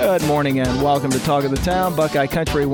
Good morning and welcome to Talk of the Town, Buckeye Country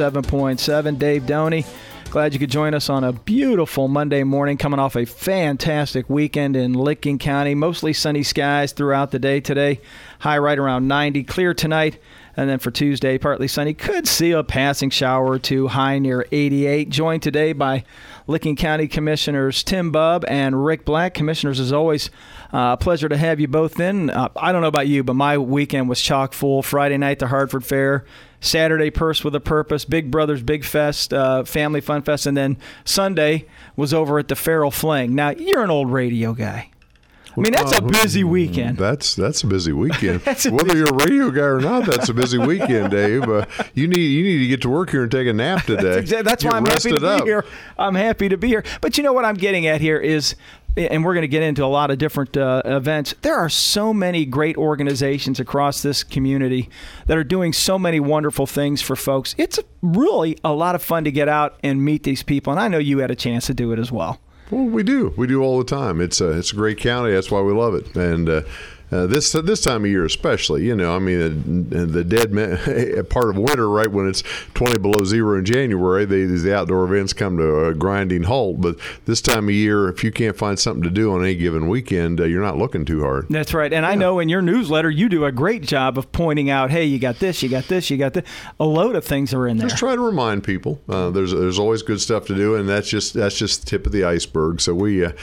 107.7. Dave Doney, glad you could join us on a beautiful Monday morning, coming off a fantastic weekend in Licking County. Mostly sunny skies throughout the day today. High right around 90. Clear tonight. And then for Tuesday, partly sunny. Could see a passing shower or two, high near 88. Joined today by Licking County Commissioners Tim Bubb and Rick Black. Commissioners, as always, pleasure to have you both in. I don't know about you, but my weekend was chock full. Friday night, the Hartford Fair. Saturday, Purse with a Purpose. Big Brothers Big Fest, Family Fun Fest. And then Sunday was over at the Farrell Fling. Now, you're an old radio guy. I mean, that's a busy weekend. That's a busy weekend. Whether you're a radio guy or not, that's a busy weekend, Dave. You need to get to work here and take a nap today. That's why I'm happy to be here. I'm happy to be here. But you know what I'm getting at here is, and we're going to get into a lot of different events, there are so many great organizations across this community that are doing so many wonderful things for folks. It's really a lot of fun to get out and meet these people, and I know you had a chance to do it as well. Well, we do. We do all the time. It's a great county. That's why we love it. And this time of year especially, I mean, the dead part of winter, right when it's 20 below zero in January, the outdoor events come to a grinding halt. But this time of year, if you can't find something to do on any given weekend, you're not looking too hard. That's right. And I know in your newsletter, you do a great job of pointing out, hey, you got this, you got this, you got this. A load of things are in there. Just try to remind people. There's always good stuff to do, and that's just the tip of the iceberg. So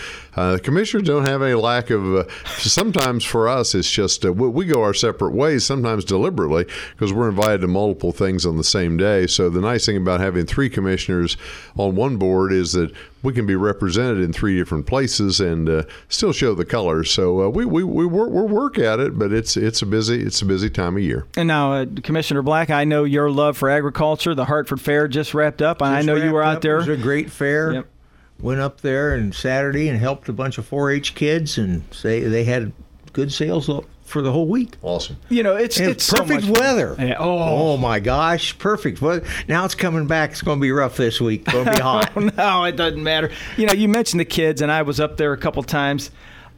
the commissioners don't have any lack of. Sometimes for us, it's just we go our separate ways, sometimes deliberately, because we're invited to multiple things on the same day. So the nice thing about having three commissioners on one board is that we can be represented in three different places and still show the colors. So we work at it, but it's a busy time of year. And now, Commissioner Black, I know your love for agriculture. The Hartford Fair just wrapped up, and I know you were out there. It was a great fair. Yep. Went up there on Saturday and helped a bunch of 4-H kids, and they had good sales for the whole week. Awesome. It's perfect so weather. Yeah. Oh my gosh, perfect weather. Now it's coming back. It's going to be rough this week. It's going to be hot. No, it doesn't matter. You mentioned the kids, and I was up there a couple times.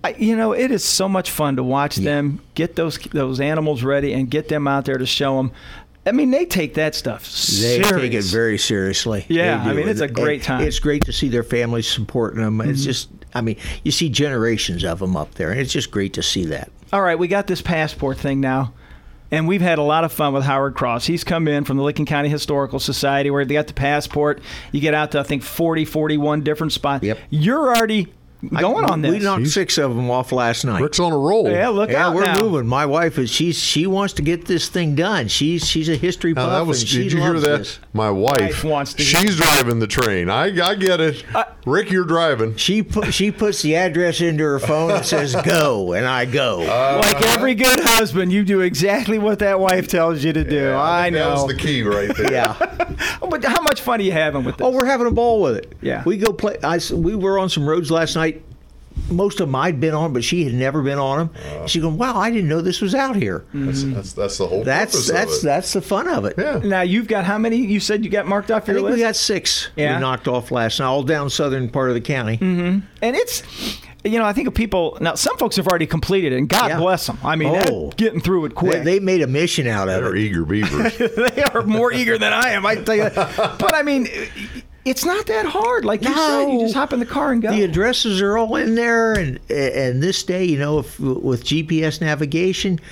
It is so much fun to watch them get those animals ready and get them out there to show them. I mean, they take that stuff serious. They take it very seriously. Yeah, I mean, it's a great time. It's great to see their families supporting them. Mm-hmm. It's just, you see generations of them up there, and it's just great to see that. All right, we got this passport thing now, and we've had a lot of fun with Howard Cross. He's come in from the Licking County Historical Society where they got the passport. You get out to, I think, 41 different spots. Yep. You're already going on this. We knocked 6 of them off last night. Rick's on a roll. Yeah, look out we're now. moving. My wife she wants to get this thing done. She's a history buff, and she did you loves hear that? this. My wife wants to. She's driving the train. I get it. Rick, you're driving. She puts the address into her phone and says go, and I go. Like every good husband, you do exactly what that wife tells you to do. Yeah, I know. That was the key right there. Yeah. But how much fun are you having with this? Oh, we're having a ball with it. Yeah. We go play. We were on some roads last night. Most of them I'd been on, but she had never been on them. She goes, "Wow, I didn't know this was out here." That's the whole purpose of it. That's the fun of it. Yeah. Now you've got how many? You said you got marked off your I think list. we got 6. Yeah. We knocked off last night, all down southern part of the county. Mm-hmm. And it's, I think of people now. Some folks have already completed it, and God bless them. I mean, they're getting through it quick. They made a mission out of They're it. eager beavers. They are more eager than I am. I can tell you that. But I mean, it's not that hard. Like you said, you just hop in the car and go. The addresses are all in there, and this day, with GPS navigation,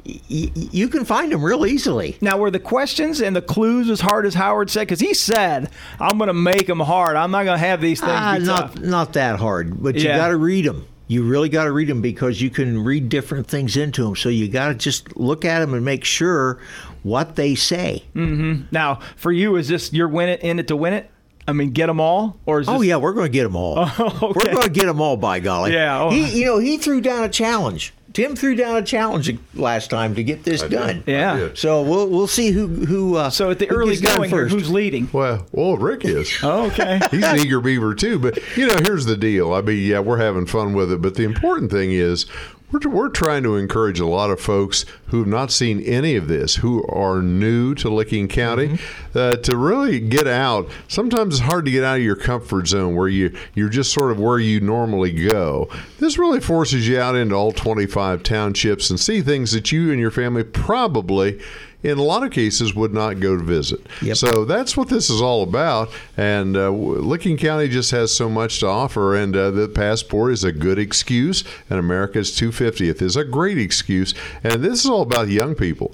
you can find them real easily. Now, were the questions and the clues as hard as Howard said? Because he said, "I'm going to make them hard. I'm not going to have these things be tough." Not that hard, but you got to read them. You really got to read them because you can read different things into them. So you got to just look at them and make sure what they say. Mm-hmm. Now, for you, is this you're in it to win it? I mean, get them all, or is this... Oh yeah, we're going to get them all. Oh, okay. We're going to get them all, by golly. Yeah. Oh. He threw down a challenge. Tim threw down a challenge last time to get this done. Yeah. So we'll see who. So at the early going here, who's leading? Well, Rick is. Oh, okay. He's an eager beaver too. But here's the deal. I mean, yeah, we're having fun with it. But the important thing is, we're trying to encourage a lot of folks who have not seen any of this, who are new to Licking County, to really get out. Sometimes it's hard to get out of your comfort zone where you're just sort of where you normally go. This really forces you out into all 25 townships and see things that you and your family probably in a lot of cases would not go to visit. Yep. So that's what this is all about. And Licking County just has so much to offer, and the passport is a good excuse, and America's 250th is a great excuse. And this is all about young people.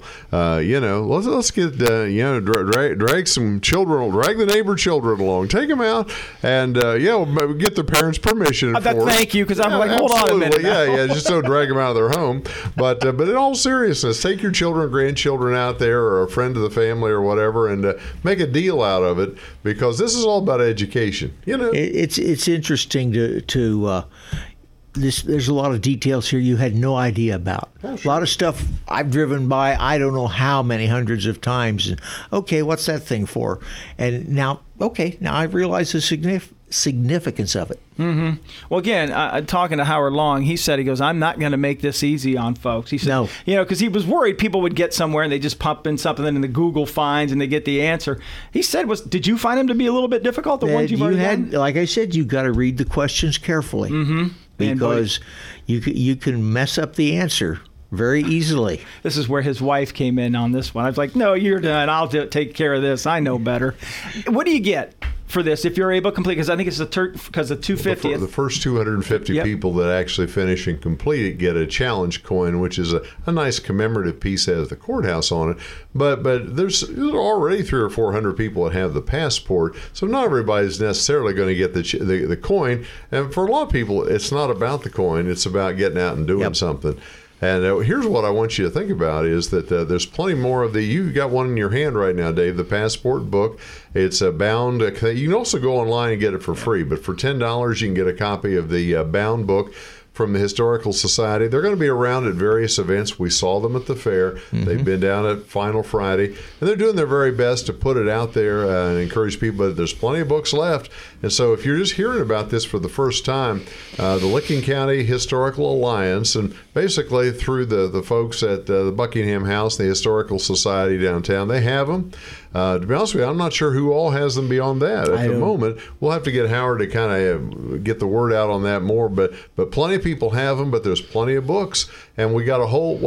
Let's get drag some children, drag the neighbor children along, take them out, and get their parents' permission. Thank you, because I'm hold on a minute. Just don't drag them out of their home. But in all seriousness, take your children, grandchildren out there, or a friend of the family, or whatever, and make a deal out of it, because this is all about education. It's interesting to there's a lot of details here you had no idea about. Oh, sure. A lot of stuff I've driven by, I don't know how many hundreds of times. And, okay, what's that thing for? And now I realize the significance of it. Mm-hmm. Well, again, talking to Howard Long, he goes, I'm not going to make this easy on folks. He said, no. Because he was worried people would get somewhere and they just pump in something in the Google finds and they get the answer. He said, did you find them to be a little bit difficult, the ones you've already done? Like I said, you've got to read the questions carefully. Mm-hmm. Because you can mess up the answer very easily. This is where his wife came in on this one. I was like, no, you're done. I'll take care of this. I know better. What do you get for this if you're able to complete? Because I think it's because the 250th. The first 250 people that actually finish and complete it get a challenge coin, which is a nice commemorative piece that has the courthouse on it. But there's already 300 or 400 people that have the passport, so not everybody's necessarily going to get the coin. And for a lot of people, it's not about the coin; it's about getting out and doing something. And here's what I want you to think about is that there's plenty more of you've got one in your hand right now, Dave, the passport book. It's bound. You can also go online and get it for free, but for $10 you can get a copy of the bound book from the Historical Society. They're going to be around at various events. We saw them at the fair. Mm-hmm. They've been down at Final Friday, and they're doing their very best to put it out there and encourage people. But there's plenty of books left. And so if you're just hearing about this for the first time, the Licking County Historical Alliance, and basically through the folks at the Buckingham House, the Historical Society downtown, they have them. To be honest with you, I'm not sure who all has them beyond that at the moment. We'll have to get Howard to kind of get the word out on that more, but plenty of people have them, but there's plenty of books, and we got a whole,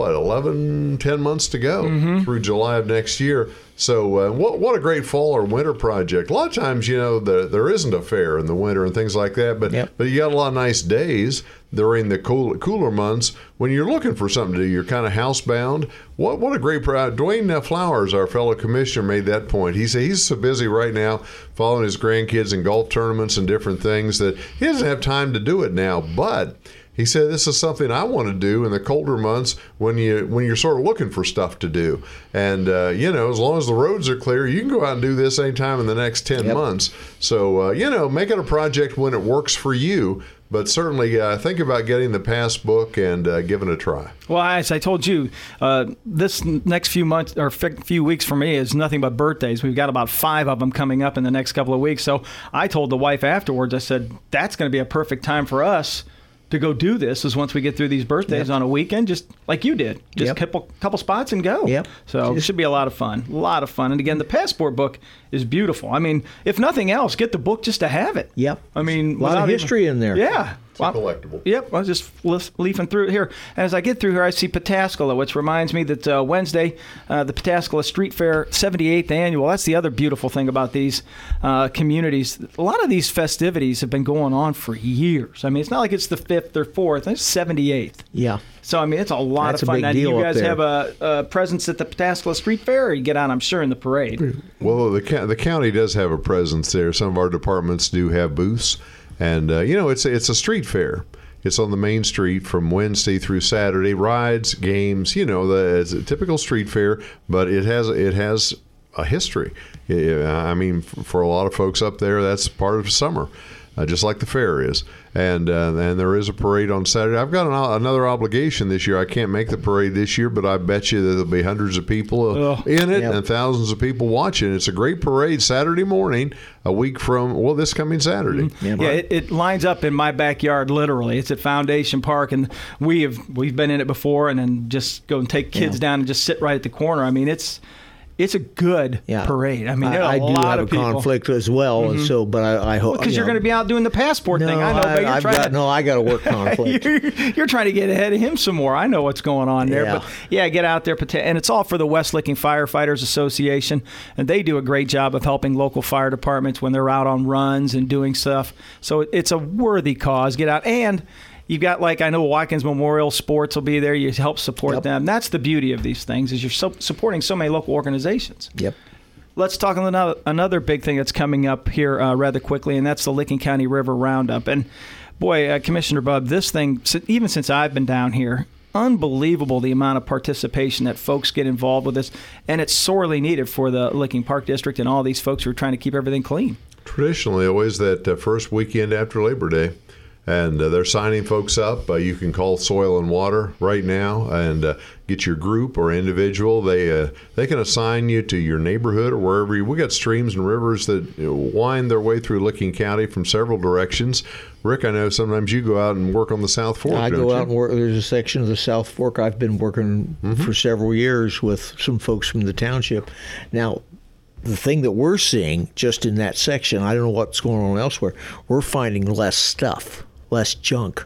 10 months to go through July of next year. So what a great fall or winter project. A lot of times, there isn't a fair in the winter and things like that, but you got a lot of nice days during the cooler months when you're looking for something to do. You're kind of housebound. What a great project. Dwayne Flowers, our fellow commissioner, made that point. He said he's so busy right now following his grandkids in golf tournaments and different things that he doesn't have time to do it now, but he said, this is something I want to do in the colder months when you're sort of looking for stuff to do. And, as long as the roads are clear, you can go out and do this anytime in the next 10 months. So, make it a project when it works for you. But certainly think about getting the pass book and giving it a try. Well, as I told you, this next few months or few weeks for me is nothing but birthdays. We've got about 5 of them coming up in the next couple of weeks. So I told the wife afterwards, I said, that's going to be a perfect time for us to go do this is once we get through these birthdays on a weekend, just like you did. Just couple spots and go. Yep. So it should be a lot of fun. A lot of fun. And again, the passport book is beautiful. I mean, if nothing else, get the book just to have it. Yep. I mean, a lot of history in there. Yeah. It's collectible. Yep. I was just leafing through it here. As I get through here, I see Pataskala, which reminds me that Wednesday, the Pataskala Street Fair 78th Annual. That's the other beautiful thing about these communities. A lot of these festivities have been going on for years. I mean, it's not like it's the 5th or 4th. It's 78th. Yeah. So, I mean, it's a lot That's of fun. a big deal you guys up there. have a presence at the Pataskala Street Fair, or you get out, I'm sure, in the parade? Well, the county does have a presence there. Some of our departments do have booths. And, it's a street fair. It's on the main street from Wednesday through Saturday. Rides, games, it's a typical street fair, but it has a history. I mean, for a lot of folks up there, that's part of summer, just like the fair is. And there is a parade on Saturday. I've got another obligation this year. I can't make the parade this year, but I bet you that there'll be hundreds of people in it and thousands of people watching. It's a great parade Saturday morning, a week from, this coming Saturday. Mm-hmm. It lines up in my backyard, literally. It's at Foundation Park, and we've been in it before, and then just go and take kids down and just sit right at the corner. I mean, it's it's a good parade. I mean, I do have a conflict as well, and so, but I hope because you're going to be out doing the passport thing. I know, but I got a work conflict. you're trying to get ahead of him some more. I know what's going on there, but get out there, and it's all for the West Licking Firefighters Association, and they do a great job of helping local fire departments when they're out on runs and doing stuff. So it's a worthy cause. Get out, and you've got, like, I know Watkins Memorial Sports will be there. You help support them. That's the beauty of these things, is you're supporting so many local organizations. Yep. Let's talk another big thing that's coming up here rather quickly, and that's the Licking County River Roundup. And, boy, Commissioner Bubb, this thing, even since I've been down here, unbelievable the amount of participation that folks get involved with this, and it's sorely needed for the Licking Park District and all these folks who are trying to keep everything clean. Traditionally, always that first weekend after Labor Day. And they're signing folks up. You can call Soil and Water right now and get your group or individual. They can assign you to your neighborhood or wherever we got streams and rivers that wind their way through Licking County from several directions. Rick, I know sometimes you go out and work on the South Fork. I go out and work. There's a section of the South Fork I've been working for several years with some folks from the township. Now, the thing that we're seeing just in that section, I don't know what's going on elsewhere, we're finding less stuff. Less junk.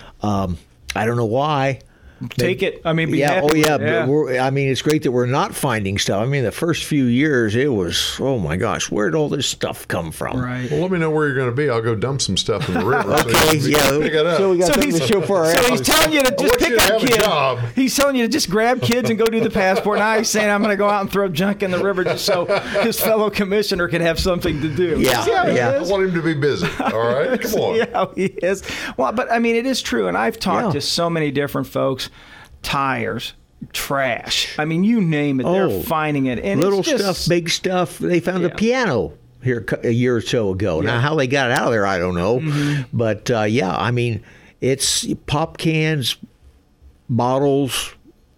I don't know why. Take it. I mean, be yeah. happy. Oh, yeah. But I mean, it's great that we're not finding stuff. I mean, the first few years, it was, oh my gosh, where did all this stuff come from? Right. Well, let me know where you're going to be. I'll go dump some stuff in the river. Okay. So pick it up. So we got something to show for our So he's telling you to just pick up kids. He's telling you to just grab kids and go do the passport. Now he's saying, I'm going to go out and throw junk in the river just so his fellow commissioner can have something to do. Yeah. I want him to be busy. All right. Come on. Yeah, he is. Well, but I mean, it is true. And I've talked to so many different folks. Tires, trash. I mean, you name it, they're finding it. And little it's just, stuff, big stuff. They found a piano here a year or so ago. Now, how they got it out of there, I don't know. But, I mean, it's pop cans, bottles.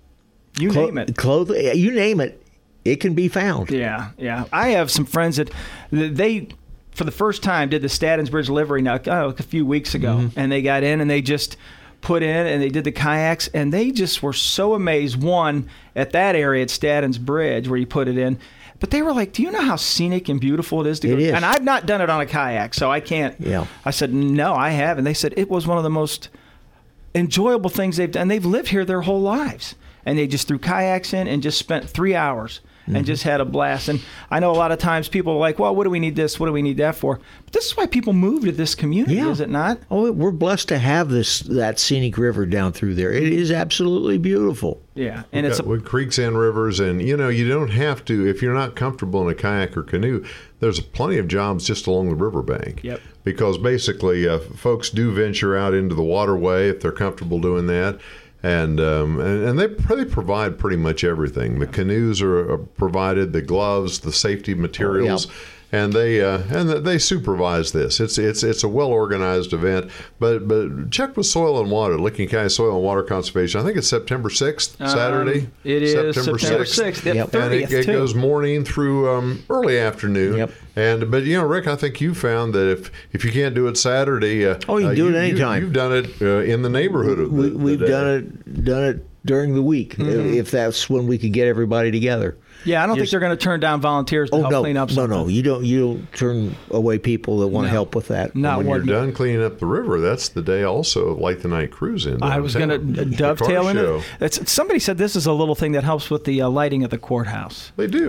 You name it. Clothing, you name it, it can be found. Yeah. I have some friends that they, for the first time, did the Staddens Bridge livery now, a few weeks ago. And they got in and they just put in and they did the kayaks, and they just were so amazed, one, at that area at Staddens Bridge where you put it in, but they were like, do you know how scenic and beautiful it is to go? It is. And I've not done it on a kayak, so I can't. I said, no, I haven't. They said it was one of the most enjoyable things they've done. They've lived here their whole lives, and they just threw kayaks in and just spent 3 hours and just had a blast. And I know a lot of times people are like, well, what do we need this? What do we need that for? But this is why people move to this community, is it not? Oh, we're blessed to have that scenic river down through there. It is absolutely beautiful. Yeah. And it's with creeks and rivers, and you don't have to, if you're not comfortable in a kayak or canoe, there's plenty of jobs just along the riverbank. Yep. Because basically folks do venture out into the waterway if they're comfortable doing that. And they provide pretty much everything. The canoes are provided, the gloves, the safety materials, and they supervise this. It's a well organized event. But check with Soil and Water, Licking County Soil and Water Conservation. I think it's September 6th, Saturday. It is September 6th. Yep. 30th, and it goes morning through early afternoon. Yep. But Rick, I think you found that if you can't do it Saturday, you can do it anytime. You've done it in the neighborhood of We've done it during the week if that's when we could get everybody together. Yeah, I don't think they're going to turn down volunteers to help clean up something. No, you don't turn away people that want to help with that. When you're done cleaning up the river, that's the day also of Light the Night Cruise in. I was going to dovetail into it. Somebody said this is a little thing that helps with the lighting of the courthouse. They do.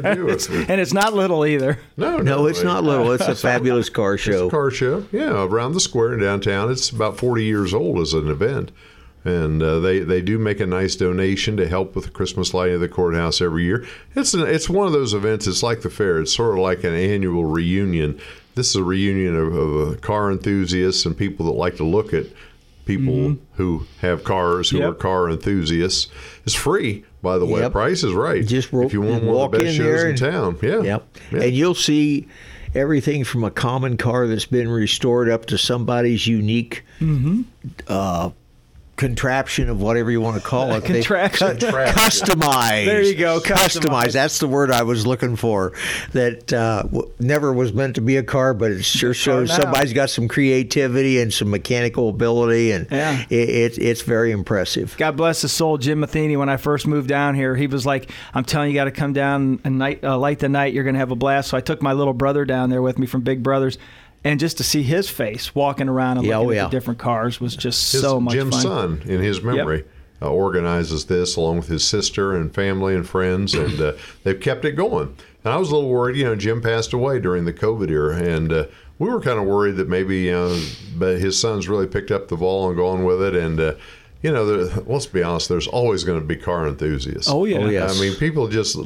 And it's not little either. No, it's not little. It's a fabulous car show. It's a car show, around the square in downtown. It's about 40 years old as an event. And they do make a nice donation to help with the Christmas lighting of the courthouse every year. It's one of those events. It's like the fair. It's sort of like an annual reunion. This is a reunion of car enthusiasts and people that like to look at people who have cars, who are car enthusiasts. It's free, by the way. Price is right. Just if you want one of the best shows in town. Yeah. And you'll see everything from a common car that's been restored up to somebody's unique contraption of whatever you want to call it. Contraction. Customized. There you go. Customized. That's the word I was looking for. That never was meant to be a car, but it sure shows somebody's got some creativity and some mechanical ability, and it's very impressive. God bless his soul, Jim Matheny. When I first moved down here, he was like, "I'm telling you, got to come down and light the night. You're going to have a blast." So I took my little brother down there with me from Big Brothers. And just to see his face walking around and looking at the different cars was just so much fun. Jim's son, in his memory, organizes this along with his sister and family and friends, and they've kept it going. And I was a little worried, Jim passed away during the COVID era, and we were kind of worried that maybe but his son's really picked up the ball and gone with it, and let's be honest, there's always going to be car enthusiasts. Oh, yeah. I mean, people this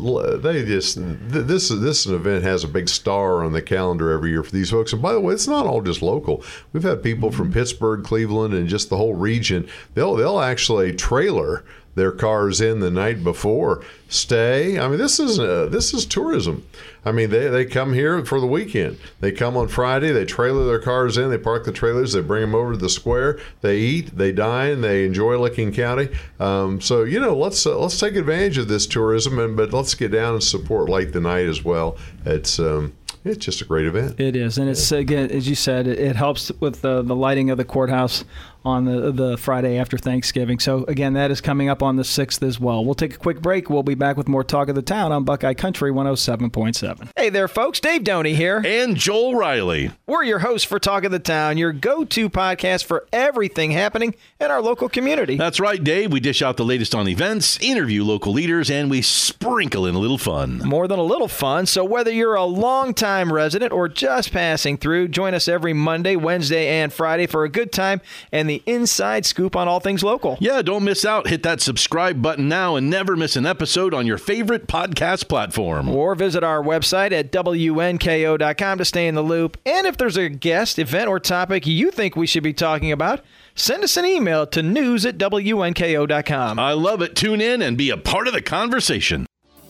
event has a big star on the calendar every year for these folks. And by the way, it's not all just local. We've had people from Pittsburgh, Cleveland, and just the whole region. They'll actually trailer their cars in the night before, stay. I mean, this is tourism. I mean, they come here for the weekend. They come on Friday, they trailer their cars in, they park the trailers, they bring them over to the square, they eat, they dine, they enjoy Licking County. So let's take advantage of this tourism, but let's get down and support Light the Night as well. It's just a great event. It is, and it's, again, as you said, it helps with the lighting of the courthouse on the Friday after Thanksgiving. So, again, that is coming up on the 6th as well. We'll take a quick break. We'll be back with more Talk of the Town on Buckeye Country 107.7. Hey there, folks. Dave Doney here. And Joel Riley. We're your hosts for Talk of the Town, your go-to podcast for everything happening in our local community. That's right, Dave. We dish out the latest on events, interview local leaders, and we sprinkle in a little fun. More than a little fun. So whether you're a longtime resident or just passing through, join us every Monday, Wednesday, and Friday for a good time and the inside scoop on all things local. Yeah, don't miss out. Hit that subscribe button now and never miss an episode on your favorite podcast platform. Or visit our website at WNKO.com to stay in the loop. And if there's a guest, event, or topic you think we should be talking about, send us an email to news@WNKO.com. I love it. Tune in and be a part of the conversation.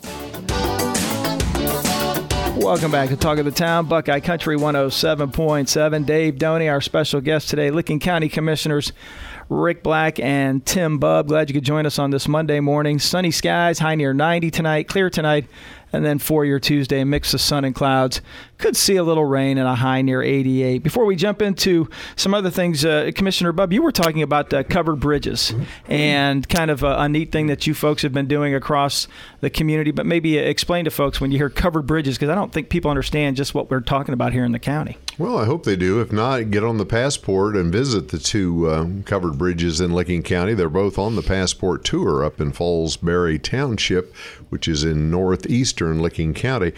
Welcome back to Talk of the Town, Buckeye Country 107.7. Dave Doney, our special guest today, Licking County Commissioners Rick Black and Tim Bubb. Glad you could join us on this Monday morning. Sunny skies, high near 90 tonight, clear tonight, and then for your Tuesday, mix of sun and clouds. Could see a little rain and a high near 88. Before we jump into some other things, Commissioner Bubb, you were talking about covered bridges and kind of a neat thing that you folks have been doing across the community, but maybe explain to folks when you hear covered bridges, because I don't think people understand just what we're talking about here in the county. Well, I hope they do. If not, get on the Passport and visit the two covered bridges in Licking County. They're both on the Passport tour up in Fallsbury Township, which is in northeastern Licking County.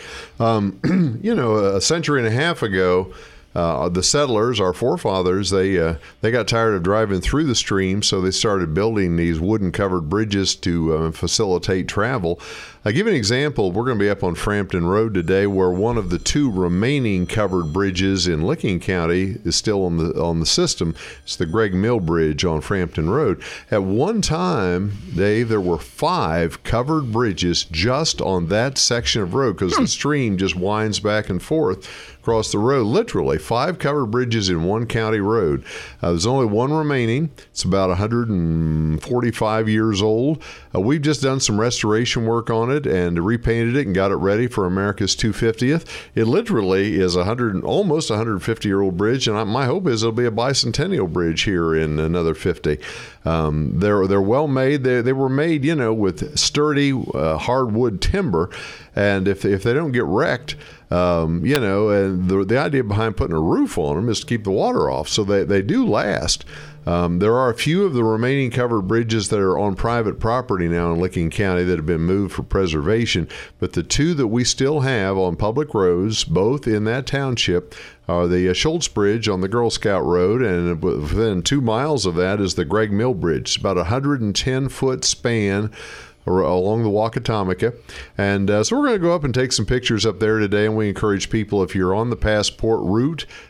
A century and a half ago, the settlers, our forefathers, they got tired of driving through the stream, so they started building these wooden covered bridges to facilitate travel. I'll give you an example. We're going to be up on Frampton Road today, where one of the two remaining covered bridges in Licking County is still on the system. It's the Greg Mill Bridge on Frampton Road. At one time, Dave, there were 5 covered bridges just on that section of road, because the stream just winds back and forth across the road. Literally 5 covered bridges in one county road. There's only one remaining. It's about 145 years old. We've just done some restoration work on it and repainted it and got it ready for America's 250th. It literally is almost 150-year-old bridge, and my hope is it'll be a bicentennial bridge here in another 50. They're well made. They were made, with sturdy hardwood timber, and if they don't get wrecked, and the idea behind putting a roof on them is to keep the water off, so they do last. There are a few of the remaining covered bridges that are on private property now in Licking County that have been moved for preservation, but the two that we still have on public roads, both in that township, are the Schultz Bridge on the Girl Scout Road, and within 2 miles of that is the Greg Mill Bridge. It's about a 110-foot span along the Waukatomica. And so we're going to go up and take some pictures up there today, and we encourage people, if you're on the Passport route,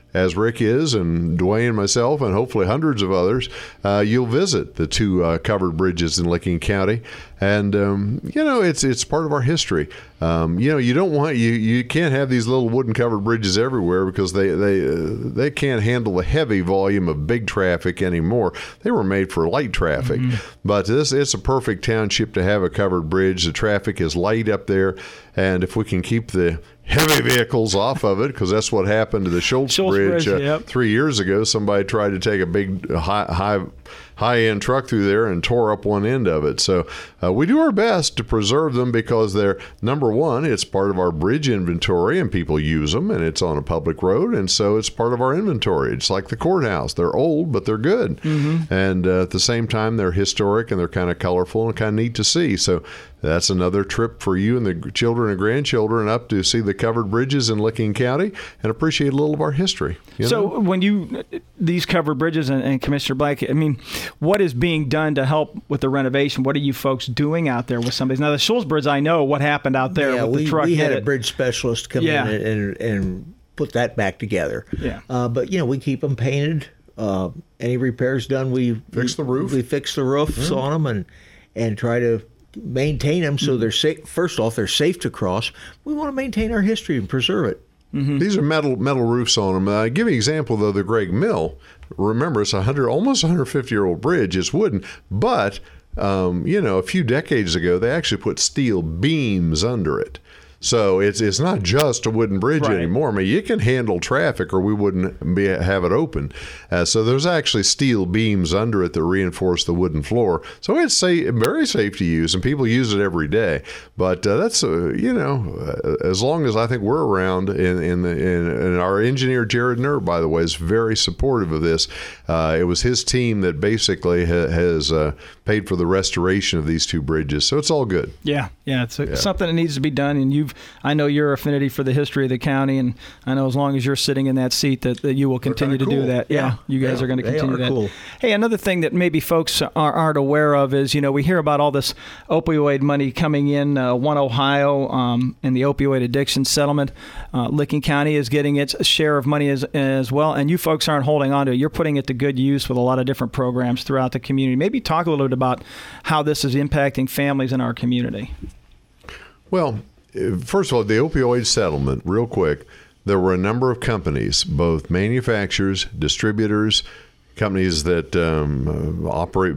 as Rick is, and Dwayne, myself, and hopefully hundreds of others, you'll visit the two covered bridges in Licking County. And, it's part of our history. You don't want, you can't have these little wooden covered bridges everywhere because they can't handle the heavy volume of big traffic anymore. They were made for light traffic. But it's a perfect township to have a covered bridge. The traffic is light up there. And if we can keep the heavy vehicles off of it, because that's what happened to the Schultz Bridge 3 years ago. Somebody tried to take a big high-end truck through there and tore up one end of it. So we do our best to preserve them because they're, number one, it's part of our bridge inventory and people use them, and it's on a public road, and so it's part of our inventory. It's like the courthouse. They're old, but they're good. And at the same time, they're historic and they're kind of colorful and kind of neat to see. So that's another trip for you and the children and grandchildren up to see the covered bridges in Licking County and appreciate a little of our history. So when these covered bridges and Commissioner Black, I mean, what is being done to help with the renovation? What are you folks doing out there with some of these? Now, the Schultz Bridge, I know what happened out there with the truck. We had a bridge specialist come in and put that back together. But, we keep them painted. Any repairs done, we fix the roof. We fix the roofs on them and try to maintain them so they're safe. First off, they're safe to cross. We want to maintain our history and preserve it. These are metal roofs on them. Give you an example, though, the Greg Mill. Remember, it's almost 150-year-old bridge. It's wooden, but a few decades ago, they actually put steel beams under it. So it's not just a wooden bridge anymore. I mean, you can handle traffic, or we wouldn't have it open. So there's actually steel beams under it that reinforce the wooden floor. So it's very safe to use, and people use it every day. But that's as long as I think we're around, and our engineer Jared Nerr, by the way, is very supportive of this. It was his team that basically has paid for the restoration of these two bridges. So it's all good. Yeah, it's something that needs to be done, and I know your affinity for the history of the county, and I know as long as you're sitting in that seat that you will continue to do that. Yeah, you guys are going to continue that. Cool. Hey, another thing that maybe folks aren't aware of is, we hear about all this opioid money coming in, One Ohio and the opioid addiction settlement. Licking County is getting its share of money as well, and you folks aren't holding on to it. You're putting it to good use with a lot of different programs throughout the community. Maybe talk a little bit about how this is impacting families in our community. Well, first of all, the opioid settlement, real quick, there were a number of companies, both manufacturers, distributors, companies that operate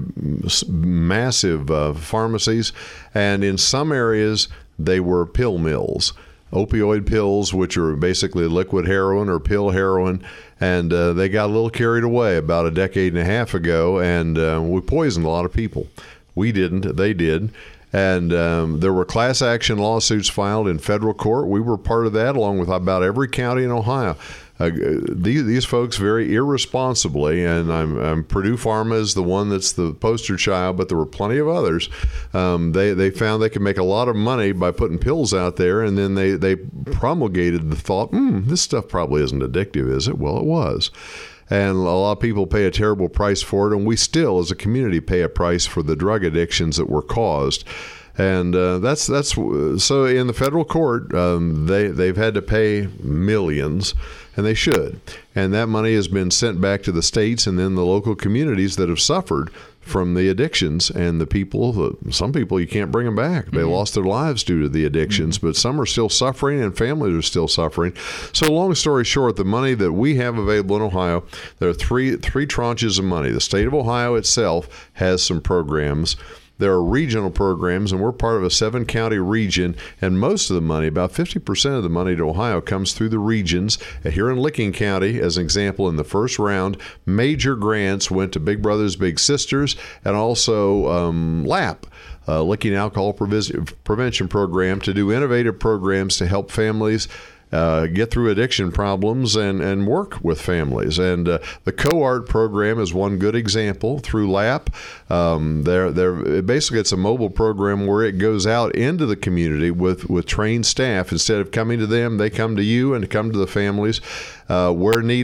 massive pharmacies, and in some areas, they were pill mills. Opioid pills, which are basically liquid heroin or pill heroin, and they got a little carried away about a decade and a half ago, and we poisoned a lot of people. We didn't, they did. And there were class action lawsuits filed in federal court. We were part of that, along with about every county in Ohio. These folks very irresponsibly, and Purdue Pharma is the one that's the poster child, but there were plenty of others. They found they could make a lot of money by putting pills out there, and then they promulgated the thought, this stuff probably isn't addictive, is it? Well, it was. And a lot of people pay a terrible price for it, and we still, as a community, pay a price for the drug addictions that were caused. And that's so in the federal court, they've had to pay millions, and they should. And that money has been sent back to the states and then the local communities that have suffered from the addictions, and some people you can't bring them back. They lost their lives due to the addictions, but some are still suffering and families are still suffering. So long story short, the money that we have available in Ohio, there are three tranches of money. The state of Ohio itself has some programs. There are regional programs, and we're part of a 7-county region, and most of the money, about 50% of the money to Ohio, comes through the regions. Here in Licking County, as an example, in the first round, major grants went to Big Brothers Big Sisters and also LAP, Licking Alcohol Prevention Program, to do innovative programs to help families get through addiction problems and work with families. And the CoArt program is one good example through LAP. Basically, it's a mobile program where it goes out into the community with trained staff. Instead of coming to them, they come to you and come to the families where needed.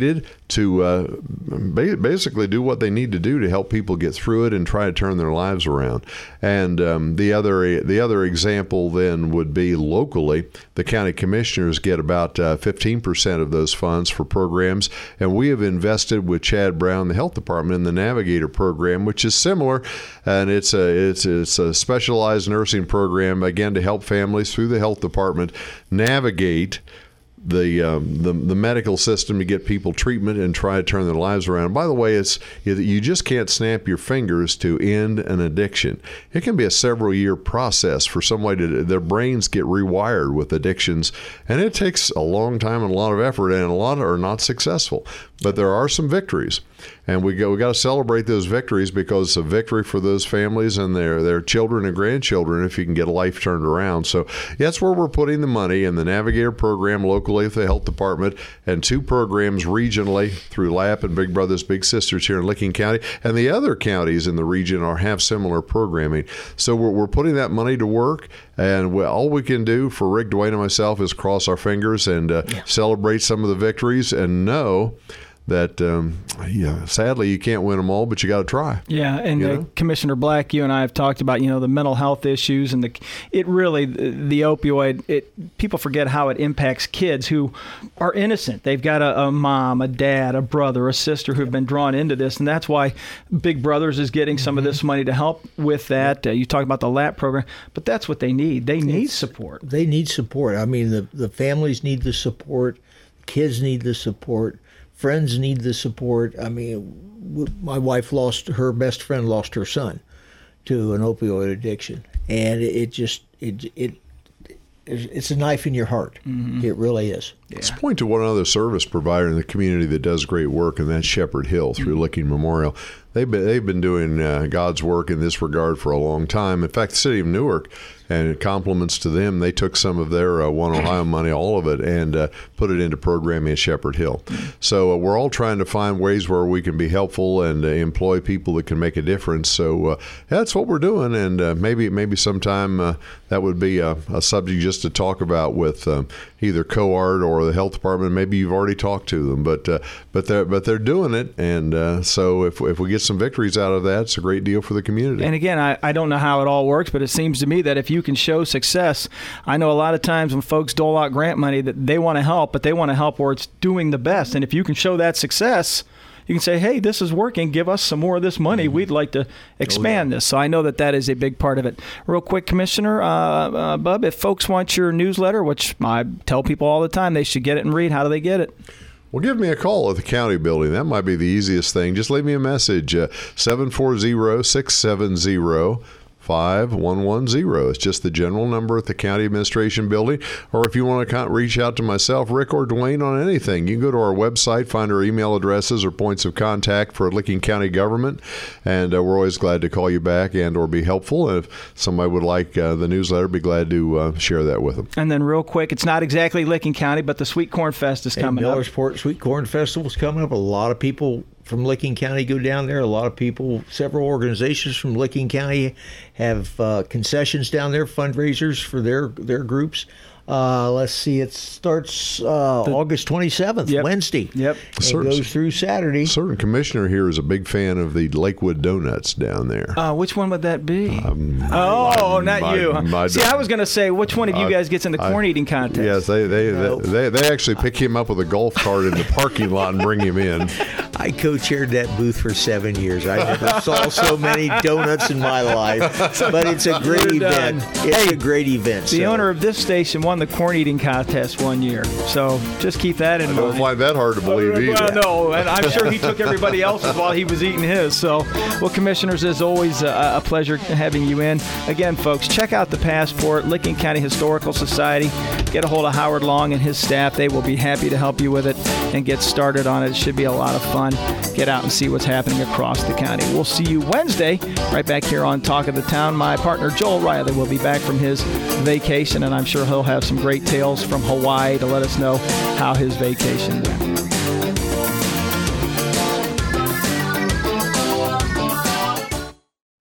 to basically do what they need to do to help people get through it and try to turn their lives around. And the other example then would be locally, the county commissioners get about 15% of those funds for programs, and we have invested with Chad Brown, the health department, in the Navigator program, which is similar, and it's a specialized nursing program, again, to help families through the health department navigate the medical system to get people treatment and try to turn their lives around. By the way, you just can't snap your fingers to end an addiction. It can be a several-year process for somebody their brains get rewired with addictions, and it takes a long time and a lot of effort, and a lot are not successful. But there are some victories, and we got to celebrate those victories, because it's a victory for those families and their children and grandchildren if you can get a life turned around. So that's where we're putting the money, in the Navigator program locally with the health department, and 2 programs regionally through LAP and Big Brothers Big Sisters here in Licking County, and the other counties in the region have similar programming. So we're putting that money to work, and all we can do for Rick, Dwayne, and myself is cross our fingers and celebrate some of the victories, and know that sadly you can't win them all, but you got to try. Yeah, and Commissioner Black, you and I have talked about the mental health issues, and the opioid. People forget how it impacts kids who are innocent. They've got a mom, a dad, a brother, a sister who've been drawn into this, and that's why Big Brothers is getting some of this money to help with that. You talk about the LAP program, but that's what they need. They need support. They need support. I mean, the families need the support. Kids need the support. Friends need the support. I mean, my wife her best friend lost her son to an opioid addiction, and it's a knife in your heart. Mm-hmm. It really is. Yeah. Let's point to one other service provider in the community that does great work, and that's Shepherd Hill through Licking Memorial. They've been doing God's work in this regard for a long time. In fact, the city of Newark, and compliments to them, they took some of their One Ohio money, all of it, and put it into programming at Shepherd Hill. So we're all trying to find ways where we can be helpful and employ people that can make a difference. So that's what we're doing, and maybe sometime that would be a subject just to talk about with either COART or the health department. Maybe you've already talked to them, but they're doing it, and so if we get some victories out of that, it's a great deal for the community. And again, I don't know how it all works, but it seems to me that if you can show success, I know a lot of times when folks dole out grant money that they want to help, but they want to help where it's doing the best. And if you can show that success, you can say, hey, this is working. Give us some more of this money. We'd like to expand this. So I know that is a big part of it. Real quick, Commissioner, Bub, if folks want your newsletter, which I tell people all the time they should get it and read, how do they get it? Well, give me a call at the county building. That might be the easiest thing. Just leave me a message, 740-670-5110. It's just the general number at the county administration building. Or if you want to reach out to myself, Rick, or Dwayne on anything, you can go to our website, find our email addresses or points of contact for Licking County government, and we're always glad to call you back and or be helpful. And if somebody would like the newsletter, be glad to share that with them. And then real quick, it's not exactly Licking County, but the Sweet Corn Fest is coming up. Millersport Sweet Corn Festival is coming up. A lot of people from Licking County go down there. A lot of people, several organizations from Licking County have concessions down there, fundraisers for their groups. Let's see, it starts August 27th, Wednesday. Yep. It goes through Saturday. A certain commissioner here is a big fan of the Lakewood Donuts down there. Which one would that be? Not you. See, I was going to say, which one of you guys gets in the corn eating contest? Yes, they actually pick him up with a golf cart in the parking lot and bring him in. I co-chaired that booth for 7 years. I never saw so many donuts in my life. But it's a great event. It's a great event. The owner of this station won the corn eating contest one year. So just keep that in mind. I don't find that hard to believe either. Well, no, and I'm sure he took everybody else's while he was eating his. So, well, Commissioners, as always, a pleasure having you in. Again, folks, check out the Passport, Licking County Historical Society. Get a hold of Howard Long and his staff. They will be happy to help you with it and get started on it. It should be a lot of fun. Get out and see what's happening across the county. We'll see you Wednesday right back here on Talk of the Town. My partner, Joel Riley, will be back from his vacation, and I'm sure he'll have some great tales from Hawaii to let us know how his vacation went.